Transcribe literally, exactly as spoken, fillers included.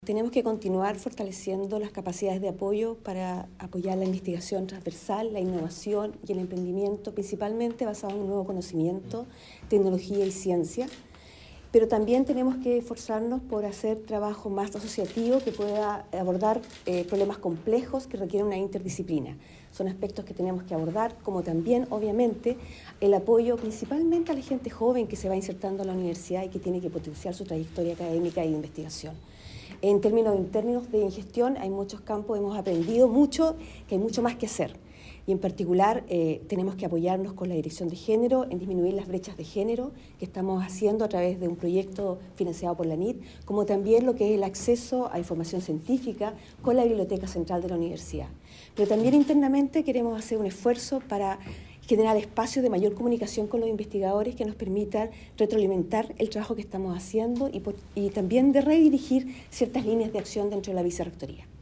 Tenemos que continuar fortaleciendo las capacidades de apoyo para apoyar la investigación transversal, la innovación y el emprendimiento, principalmente basado en un nuevo conocimiento, tecnología y ciencia. Pero también tenemos que esforzarnos por hacer trabajo más asociativo que pueda abordar eh, problemas complejos que requieren una interdisciplina. Son aspectos que tenemos que abordar, como también, obviamente, el apoyo principalmente a la gente joven que se va insertando a la universidad y que tiene que potenciar su trayectoria académica y de investigación. En términos, en términos de gestión, hay muchos campos, hemos aprendido mucho, que hay mucho más que hacer. Y en particular, eh, tenemos que apoyarnos con la dirección de género en disminuir las brechas de género que estamos haciendo a través de un proyecto financiado por la N I T, como también lo que es el acceso a información científica con la Biblioteca Central de la Universidad. Pero también internamente queremos hacer un esfuerzo para generar espacios de mayor comunicación con los investigadores que nos permitan retroalimentar el trabajo que estamos haciendo y, por, y también de redirigir ciertas líneas de acción dentro de la vicerrectoría.